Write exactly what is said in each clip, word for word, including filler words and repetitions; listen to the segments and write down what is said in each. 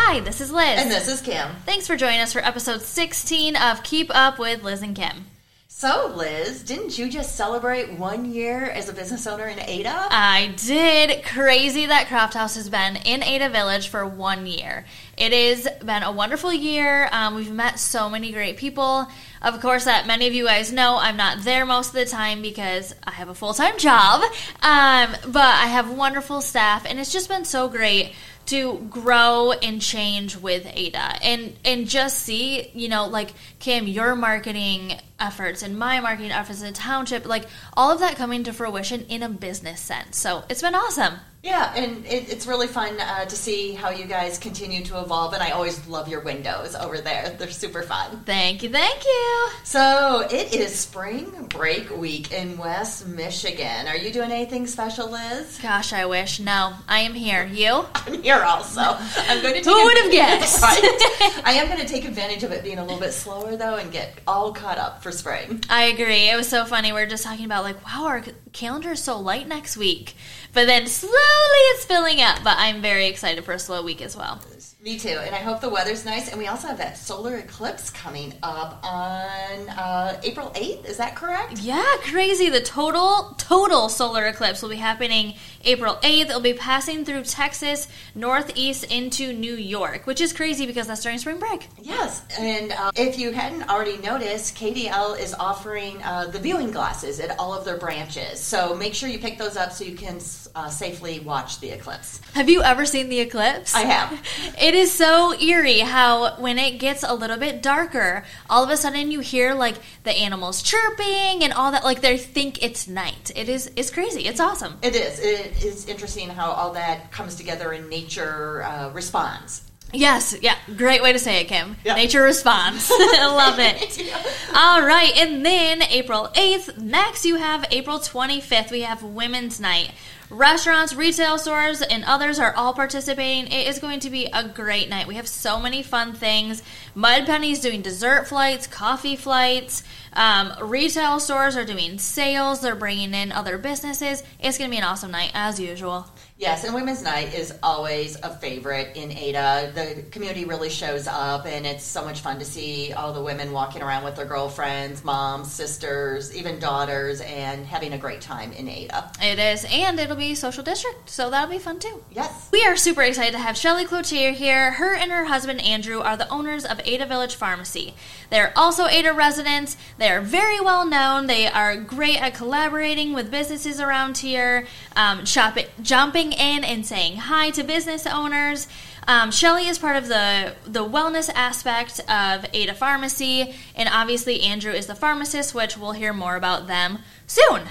Hi, this is Liz. And this is Kim. Thanks for joining us for episode sixteen of Keep Up with Liz and Kim. So, Liz, didn't you just celebrate one year as a business owner in Ada? I did. Crazy that Craft House has been in Ada Village for one year. It has been a wonderful year. Um, we've met so many great people. Of course, that many of you guys know, I'm not there most of the time because I have a full-time job. Um, but I have wonderful staff, and it's just been so great to grow and change with Ada and and just see, you know, like, Kim, your marketing efforts and my marketing efforts in the township, like, all of that coming to fruition in a business sense. So it's been awesome. Yeah, and it, it's really fun uh, to see how you guys continue to evolve, and I always love your windows over there. They're super fun. Thank you, thank you. So, it is spring break week in West Michigan. Are you doing anything special, Liz? Gosh, I wish. No, I am here. You? I'm here also. I'm going to take Who would have guessed? Right. I am going to take advantage of it being a little bit slower, though, and get all caught up for spring. I agree. It was so funny. We were just talking about, like, wow, our calendar is so light next week. But then slowly it's filling up. But I'm very excited for a slow week as well. Me too. And I hope the weather's nice. And we also have that solar eclipse coming up on uh, April eighth. Is that correct? Yeah, crazy. The total, total solar eclipse will be happening April eighth. It'll be passing through Texas, northeast into New York, which is crazy because that's during spring break. Yes. And uh, if you hadn't already noticed, K D L is offering uh, the viewing glasses at all of their branches. So make sure you pick those up so you can uh, safely watch the eclipse. Have you ever seen the eclipse? I have. It is so eerie how when it gets a little bit darker, all of a sudden you hear like the animals chirping and all that, like they think it's night. It is it's crazy. It's awesome. It is. It is interesting how all that comes together and nature uh, responds. Yes, yeah, great way to say it, Kim. Yeah. Nature responds. I love it. Yeah. All right, and then April eighth, next you have April twenty-fifth, we have Women's Night. Restaurants, retail stores, and others are all participating. It is going to be a great night. We have so many fun things. Mud Penny's doing dessert flights, coffee flights. Um, retail stores are doing sales. They're bringing in other businesses. It's going to be an awesome night, as usual. Yes, and Women's Night is always a favorite in Ada. The community really shows up, and it's so much fun to see all the women walking around with their girlfriends, moms, sisters, even daughters, and having a great time in Ada. It is, and it'll be social district, so that'll be fun too. Yes. We are super excited to have Shelly Cloutier here. Her and her husband Andrew are the owners of Ada Village Pharmacy. They're also Ada residents. They are very well known. They are great at collaborating with businesses around here, um, shopping, jumping in and saying hi to business owners. Um, Shelly is part of the, the wellness aspect of Ada Pharmacy, and obviously Andrew is the pharmacist, which we'll hear more about them soon.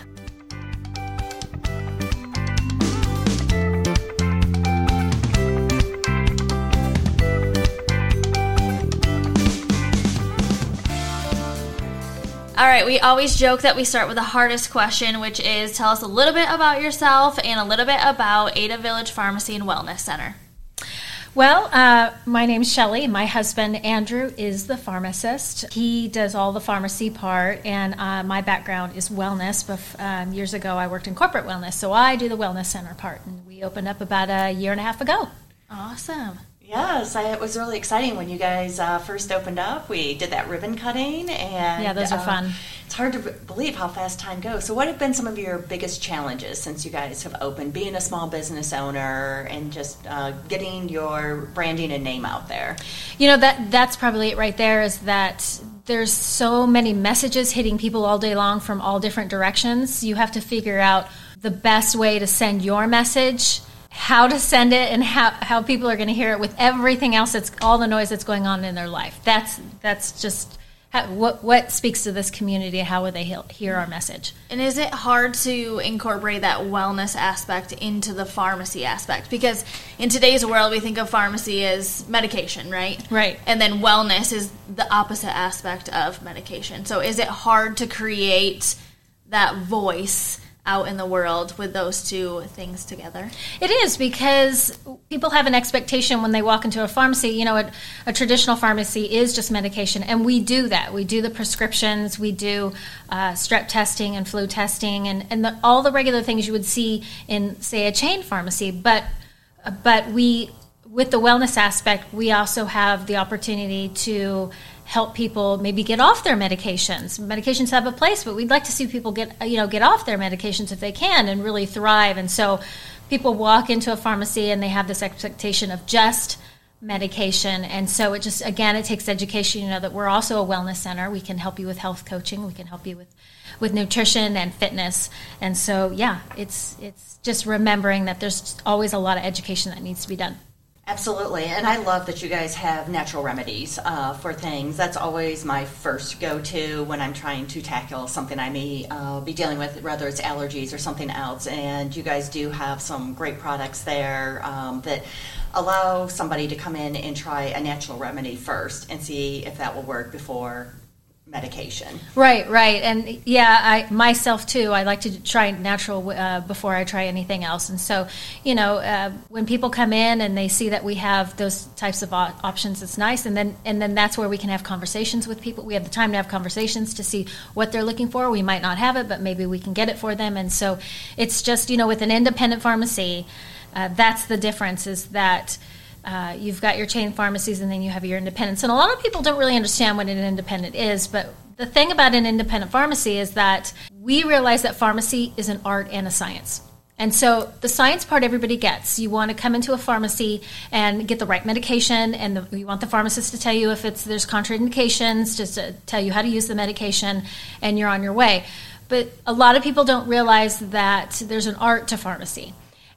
All right, we always joke that we start with the hardest question, which is tell us a little bit about yourself and a little bit about Ada Village Pharmacy and Wellness Center. Well, uh, my name's Shelly. My husband, Andrew, is the pharmacist. He does all the pharmacy part, and uh, my background is wellness. Bef- um, years ago, I worked in corporate wellness, so I do the wellness center part, and we opened up about a year and a half ago. Awesome. Yes, I, it was really exciting when you guys uh, first opened up. We did that ribbon cutting, and Yeah, those are uh, fun. It's hard to b- believe how fast time goes. So what have been some of your biggest challenges since you guys have opened, being a small business owner and just uh, getting your branding and name out there? You know, that that's probably it right there, is that there's so many messages hitting people all day long from all different directions. You have to figure out the best way to send your message, how to send it, and how, how people are going to hear it with everything else, that's all the noise that's going on in their life. That's that's just how, what what speaks to this community. How would they hear, hear our message? And is it hard to incorporate that wellness aspect into the pharmacy aspect? Because in today's world, we think of pharmacy as medication, right? Right. And then wellness is the opposite aspect of medication. So is it hard to create that voice out in the world with those two things together? It is, because people have an expectation when they walk into a pharmacy. You know, a, a traditional pharmacy is just medication, and we do that. We do the prescriptions, we do uh, strep testing and flu testing, and, and the, all the regular things you would see in, say, a chain pharmacy. But but we with the wellness aspect, we also have the opportunity to help people maybe get off their medications. Medications have a place, but we'd like to see people get, you know, get off their medications if they can and really thrive. And so people walk into a pharmacy and they have this expectation of just medication. And so it just, again, it takes education, you know, that we're also a wellness center. We can help you with health coaching. We can help you with, with nutrition and fitness. And so, yeah, it's it's just remembering that there's always a lot of education that needs to be done. Absolutely, and I love that you guys have natural remedies uh, for things. That's always my first go-to when I'm trying to tackle something I may uh, be dealing with, whether it's allergies or something else. And you guys do have some great products there um, that allow somebody to come in and try a natural remedy first and see if that will work before medication. Right, right. And yeah, I myself too, I like to try natural uh, before I try anything else. And so, you know, uh, when people come in and they see that we have those types of op- options, it's nice. And then and then that's where we can have conversations with people. We have the time to have conversations to see what they're looking for. We might not have it, but maybe we can get it for them. And so it's just, you know, with an independent pharmacy, uh, that's the difference, is that Uh, you've got your chain pharmacies and then you have your independents. And a lot of people don't really understand what an independent is, but the thing about an independent pharmacy is that we realize that pharmacy is an art and a science. And so the science part everybody gets. You want to come into a pharmacy and get the right medication, and the, you want the pharmacist to tell you if it's there's contraindications, just to tell you how to use the medication, and you're on your way. But a lot of people don't realize that there's an art to pharmacy.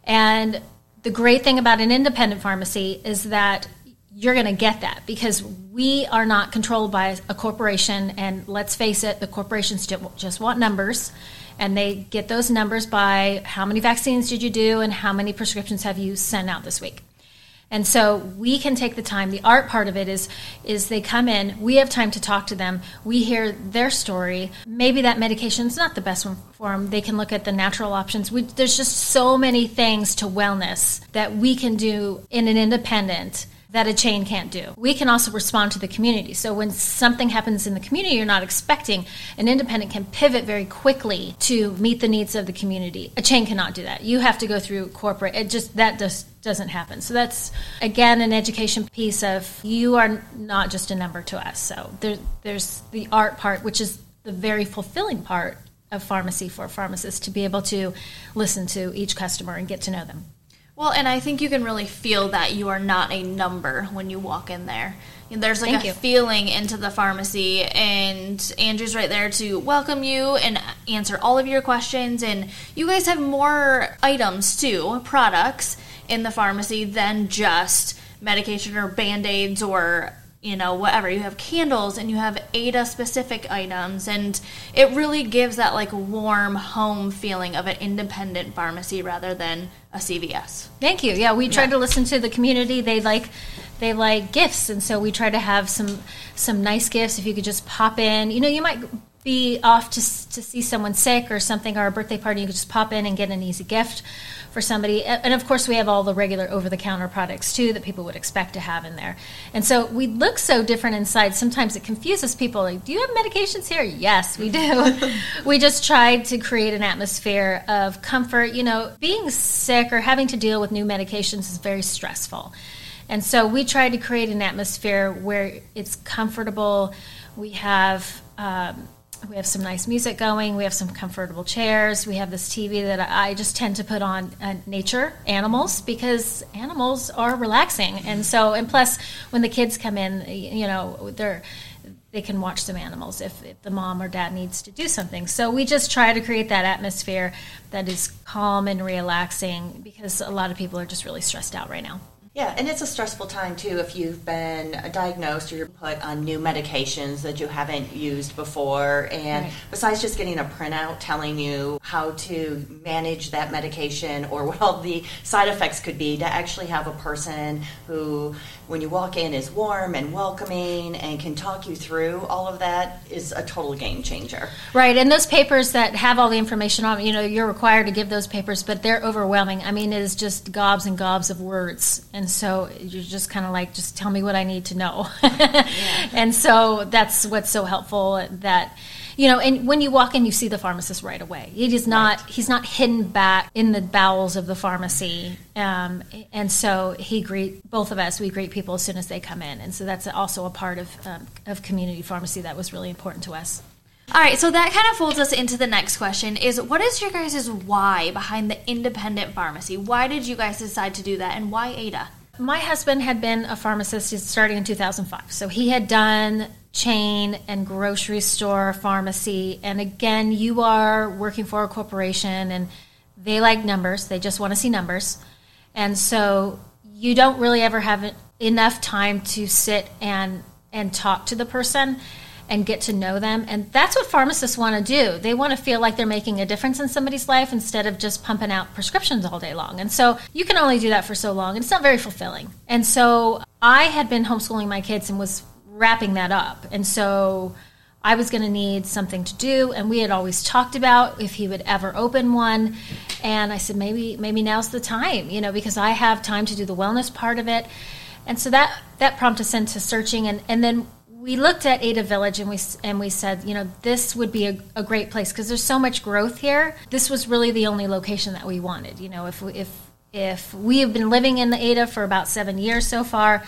And the great thing about an independent pharmacy is that you're going to get that, because we are not controlled by a corporation. And let's face it, the corporations just want numbers, and they get those numbers by how many vaccines did you do and how many prescriptions have you sent out this week. And so we can take the time. The art part of it is is they come in, we have time to talk to them, we hear their story. Maybe that medication is not the best one for them. They can look at the natural options. We, there's just so many things to wellness that we can do in an independent that a chain can't do. We can also respond to the community. So when something happens in the community you're not expecting, an independent can pivot very quickly to meet the needs of the community. A chain cannot do that. You have to go through corporate. It just, that just doesn't happen. So that's, again, an education piece of you are not just a number to us. So there, there's the art part, which is the very fulfilling part of pharmacy for pharmacists, to be able to listen to each customer and get to know them. Well, and I think you can really feel that you are not a number when you walk in there. There's like Thank a you. feeling into the pharmacy, and Andrew's right there to welcome you and answer all of your questions. And you guys have more items too, products in the pharmacy than just medication or Band-Aids or, you know, whatever. You have candles and you have A D A-specific items, and it really gives that like warm home feeling of an independent pharmacy rather than a C V S. Thank you. Yeah, we try Yeah. to listen to the community. They like they like gifts, and so we try to have some some nice gifts. If you could just pop in, you know, you might be off to to see someone sick or something, or a birthday party. You could just pop in and get an easy gift for somebody. And of course, we have all the regular over-the-counter products too that people would expect to have in there. And so we look so different inside. Sometimes it confuses people. Like, do you have medications here? Yes, we do. We just tried to create an atmosphere of comfort. You know, being sick or having to deal with new medications is very stressful. And so we tried to create an atmosphere where it's comfortable. We have um, we have some nice music going. We have some comfortable chairs. We have this T V that I just tend to put on uh, nature, animals, because animals are relaxing. And so, and plus, when the kids come in, you know, they're they can watch some animals if, if the mom or dad needs to do something. So we just try to create that atmosphere that is calm and relaxing, because a lot of people are just really stressed out right now. Yeah, and it's a stressful time, too, if you've been diagnosed or you're put on new medications that you haven't used before. And Right. besides just getting a printout telling you how to manage that medication or what all the side effects could be, to actually have a person who, when you walk in, is warm and welcoming and can talk you through all of that is a total game changer. Right, and those papers that have all the information on, you know, you're required to give those papers, but they're overwhelming. I mean, it is just gobs and gobs of words. And And so you're just kind of like, just tell me what I need to know. yeah. And so that's what's so helpful, that, you know, and when you walk in, you see the pharmacist right away. It is not, right. He's not hidden back in the bowels of the pharmacy. Um, and so he greet, both of us, we greet people as soon as they come in. And so that's also a part of, um, of community pharmacy that was really important to us. All right, so that kind of folds us into the next question is, what is your guys' why behind the independent pharmacy? Why did you guys decide to do that, and why Ada? My husband had been a pharmacist starting in two thousand five. So he had done chain and grocery store pharmacy. And again, you are working for a corporation, and they like numbers. They just want to see numbers. And so you don't really ever have enough time to sit and and talk to the person and get to know them. And that's what pharmacists want to do. They want to feel like they're making a difference in somebody's life instead of just pumping out prescriptions all day long. And so you can only do that for so long, and it's not very fulfilling. And so I had been homeschooling my kids and was wrapping that up. And so I was going to need something to do, and we had always talked about if he would ever open one. And I said, maybe maybe now's the time, you know, because I have time to do the wellness part of it. And so that, that prompted us into searching. And, and then we looked at Ada Village, and we and we said, you know, this would be a, a great place because there's so much growth here. This was really the only location that we wanted. You know, if we, if if we have been living in the Ada for about seven years so far,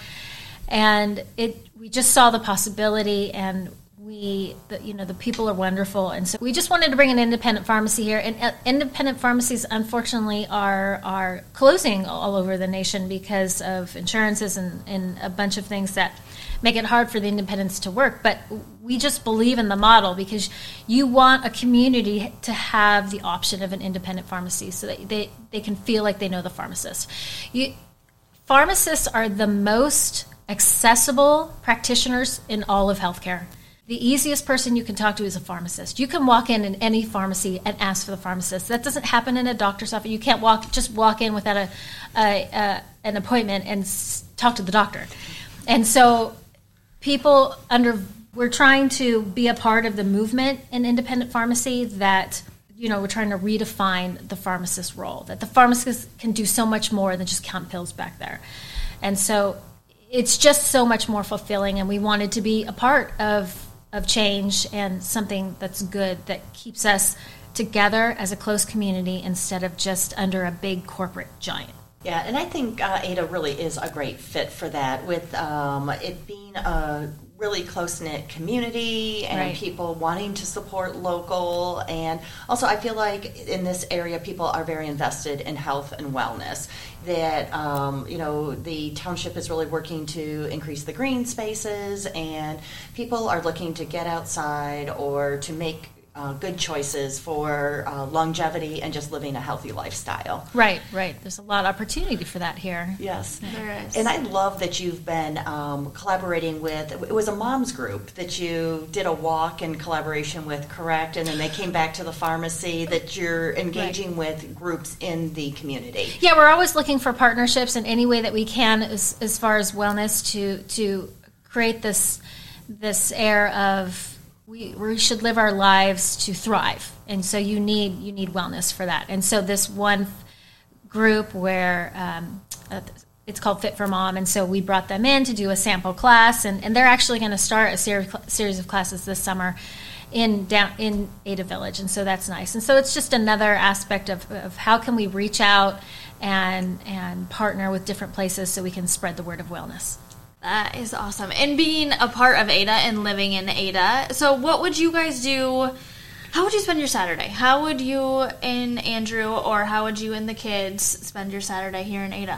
and it we just saw the possibility, and we, the, you know, the people are wonderful, and so we just wanted to bring an independent pharmacy here. And uh, independent pharmacies, unfortunately, are are closing all over the nation because of insurances and, and a bunch of things that make it hard for the independents to work. But we just believe in the model because you want a community to have the option of an independent pharmacy so that they, they can feel like they know the pharmacist. You, pharmacists are the most accessible practitioners in all of healthcare. The easiest person you can talk to is a pharmacist. You can walk in in any pharmacy and ask for the pharmacist. That doesn't happen in a doctor's office. You can't walk just walk in without a, a, a an appointment and s- talk to the doctor. And so people under we're trying to be a part of the movement in independent pharmacy that, you know, we're trying to redefine the pharmacist role, that the pharmacist can do so much more than just count pills back there. And so it's just so much more fulfilling, and we wanted to be a part of of change and something that's good that keeps us together as a close community instead of just under a big corporate giant. Yeah, and I think uh, Ada really is a great fit for that, with um, it being a really close-knit community and right. people wanting to support local. And also I feel like in this area people are very invested in health and wellness, that um, you know, the township is really working to increase the green spaces, and people are looking to get outside or to make Uh, good choices for uh, longevity and just living a healthy lifestyle. Right, right. There's a lot of opportunity for that here. Yes. There is. And I love that you've been um, collaborating with, it was a mom's group that you did a walk in collaboration with, correct? And then they came back to the pharmacy, that you're engaging right. with groups in the community. Yeah, we're always looking for partnerships in any way that we can as, as far as wellness to to create this this air of We, we should live our lives to thrive, and so you need you need wellness for that. And so this one group where um, uh, it's called Fit for Mom, and so we brought them in to do a sample class, and, and they're actually going to start a ser- series of classes this summer in down in Ada Village, and so that's nice. And so it's just another aspect of, of how can we reach out and and partner with different places so we can spread the word of wellness. That is awesome. And being a part of Ada and living in Ada, so what would you guys do? How would you spend your Saturday? How would you and Andrew, or how would you and the kids spend your Saturday here in Ada?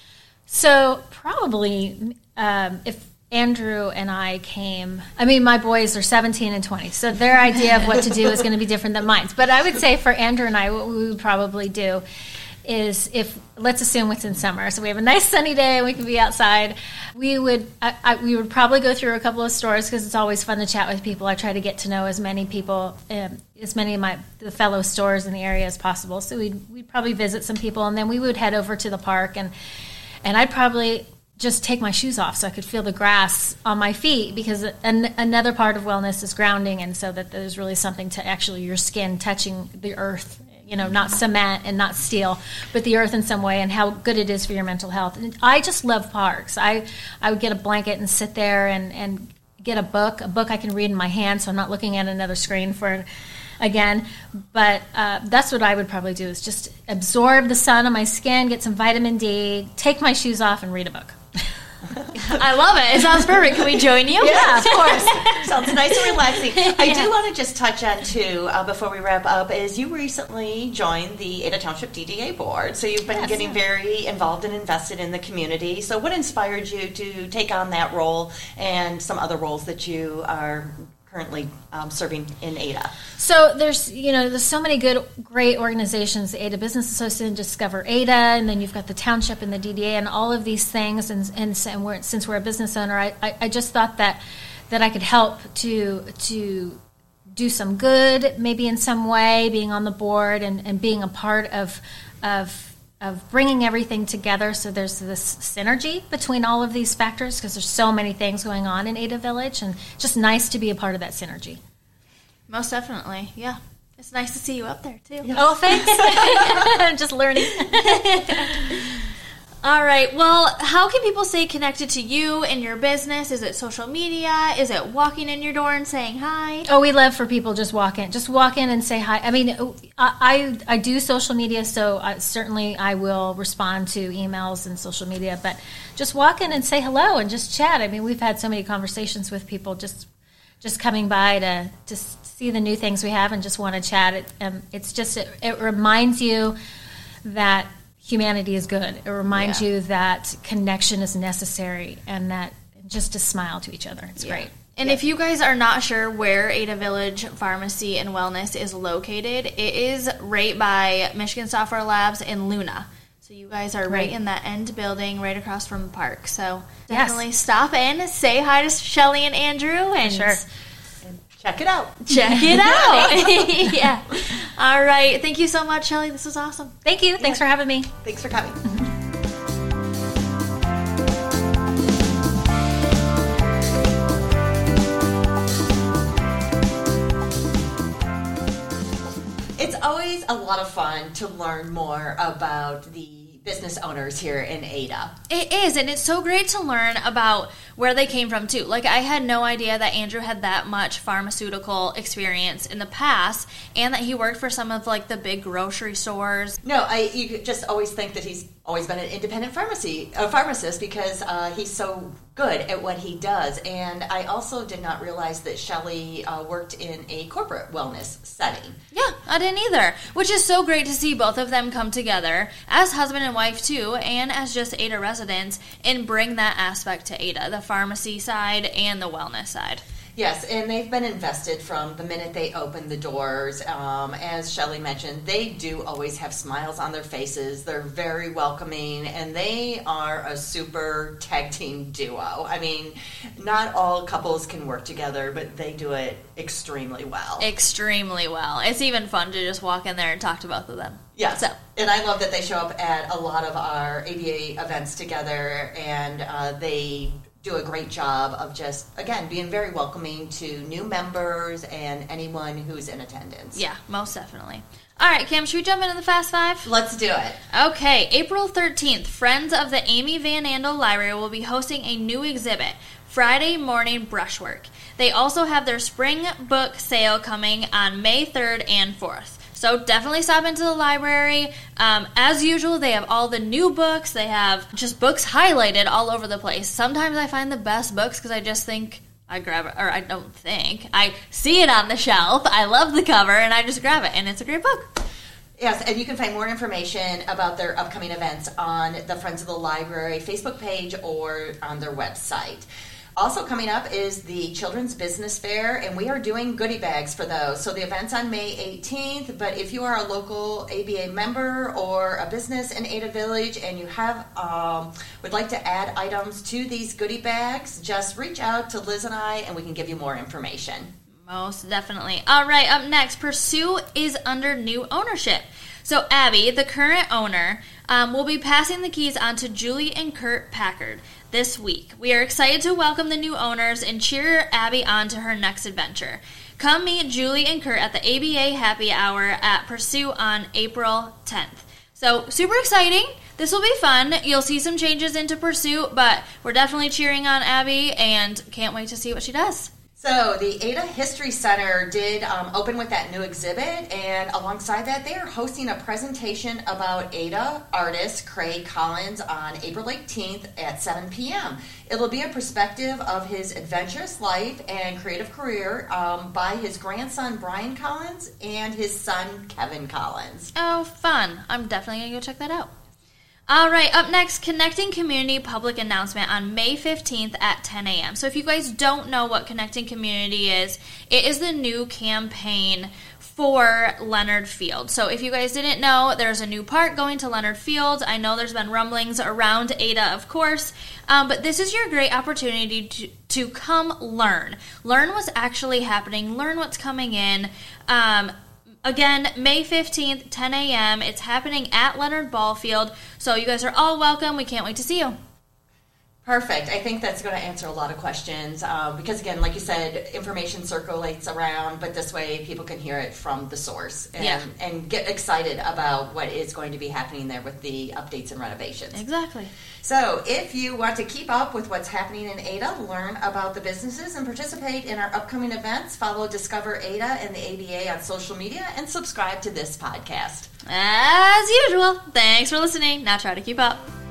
So probably um, if Andrew and I came, I mean, my boys are seventeen and twenty, so their idea of what to do is going to be different than mine. But I would say for Andrew and I, what we would probably do is, if let's assume it's in summer, so we have a nice sunny day and we can be outside, we would I, I, we would probably go through a couple of stores because it's always fun to chat with people. I try to get to know as many people, um, as many of my the fellow stores in the area as possible. So we'd we'd probably visit some people, and then we would head over to the park, and and I'd probably just take my shoes off so I could feel the grass on my feet, because an, another part of wellness is grounding, and so that there's really something to actually your skin touching the earth you know, not cement and not steel, but the earth in some way, and how good it is for your mental health. And I just love parks. I, I would get a blanket and sit there and, and get a book, a book I can read in my hand, so I'm not looking at another screen for again. But uh, that's what I would probably do, is just absorb the sun on my skin, get some vitamin D, take my shoes off, and read a book. I love it. It sounds perfect. Can we join you? Yeah, of course. Sounds nice and relaxing. I yeah. do want to just touch on, too, uh, before we wrap up, is you recently joined the Ada Township D D A board. So you've been yes. getting very involved and invested in the community. So what inspired you to take on that role and some other roles that you are currently um, serving in Ada? So there's, you know, there's so many good, great organizations, the Ada Business Association, Discover Ada, and then you've got the township and the D D A and all of these things. And and, and we're, since we're a business owner, I, I, I just thought that that I could help to to do some good, maybe in some way, being on the board and, and being a part of of of bringing everything together, so there's this synergy between all of these factors, because there's so many things going on in Ada Village, and just nice to be a part of that synergy. Most definitely, yeah. It's nice to see you up there, too. Yes. Oh, thanks. I'm just learning. All right, well, how can people stay connected to you and your business? Is it social media? Is it walking in your door and saying hi? Oh, we love for people just walk in. Just walk in and say hi. I mean, I I, I do social media, so I, certainly I will respond to emails and social media, but just walk in and say hello and just chat. I mean, we've had so many conversations with people just just coming by to, to see the new things we have and just want to chat. It, um, it's just, it, it reminds you that humanity is good. It reminds yeah. you that connection is necessary, and that just to smile to each other. It's yeah. great. And yeah. if you guys are not sure where Ada Village Pharmacy and Wellness is located, it is right by Michigan Software Labs in Luna. So you guys are right, right in that end building, right across from the park. So definitely yes. stop in, say hi to Shelly and Andrew, and sure. check it out. Check it out. yeah. All right. Thank you so much, Shelly. This was awesome. Thank you. Thanks yeah. for having me. Thanks for coming. It's always a lot of fun to learn more about the business owners here in Ada. It is, and it's so great to learn about where they came from too. Like, I had no idea that Andrew had that much pharmaceutical experience in the past, and that he worked for some of like the big grocery stores. No, I you just always think that he's always been an independent pharmacy a pharmacist because uh, he's so good at what he does. And I also did not realize that Shelly uh, worked in a corporate wellness setting. Yeah, I didn't either, which is so great to see both of them come together as husband and wife too, and as just Ada residents, and bring that aspect to Ada, the pharmacy side and the wellness side. Yes, and they've been invested from the minute they opened the doors. Um, as Shelly mentioned, they do always have smiles on their faces. They're very welcoming, and they are a super tag team duo. I mean, not all couples can work together, but they do it extremely well. Extremely well. It's even fun to just walk in there and talk to both of them. Yes, so. And I love that they show up at a lot of our A B A events together, and uh, they do a great job of just, again, being very welcoming to new members and anyone who's in attendance. Yeah, most definitely. All right, Kim, should we jump into the Fast Five? Let's do it. Okay, April thirteenth, Friends of the Amy Van Andel Library will be hosting a new exhibit, Friday Morning Brushwork. They also have their spring book sale coming on May third and fourth. So definitely stop into the library. Um, as usual, they have all the new books. They have just books highlighted all over the place. Sometimes I find the best books because I just think I grab it, or I don't think. I see it on the shelf. I love the cover, and I just grab it, and it's a great book. Yes, and you can find more information about their upcoming events on the Friends of the Library Facebook page or on their website. Also coming up is the Children's Business Fair, and we are doing goodie bags for those. So the event's on May eighteenth, but if you are a local A B A member or a business in Ada Village and you have um, would like to add items to these goodie bags, just reach out to Liz and I, and we can give you more information. Most definitely. All right, up next, Pursue is under new ownership. So Abby, the current owner, um, will be passing the keys on to Julie and Kurt Packard this week. We are excited to welcome the new owners and cheer Abby on to her next adventure. Come meet Julie and Kurt at the A B A Happy Hour at Pursue on April tenth. So super exciting. This will be fun. You'll see some changes into Pursuit, but we're definitely cheering on Abby and can't wait to see what she does. So the Ada History Center did um, open with that new exhibit, and alongside that, they are hosting a presentation about Ada artist Craig Collins on April eighteenth at seven p.m. It'll be a perspective of his adventurous life and creative career um, by his grandson Brian Collins and his son Kevin Collins. Oh, fun. I'm definitely going to go check that out. All right, up next, Connecting Community public announcement on May fifteenth at ten a.m. So if you guys don't know what Connecting Community is, it is the new campaign for Leonard Field. So if you guys didn't know, there's a new park going to Leonard Field. I know there's been rumblings around Ada, of course, um, but this is your great opportunity to, to come learn. Learn what's actually happening, learn what's coming in. Um, Again, May fifteenth, ten a.m. It's happening at Leonard Ball Field. So you guys are all welcome. We can't wait to see you. Perfect. I think that's going to answer a lot of questions uh, because, again, like you said, information circulates around, but this way people can hear it from the source and, yeah. and get excited about what is going to be happening there with the updates and renovations. Exactly. So if you want to keep up with what's happening in Ada, learn about the businesses, and participate in our upcoming events, follow Discover Ada and the A B A on social media, and subscribe to this podcast. As usual, thanks for listening. Now try to keep up.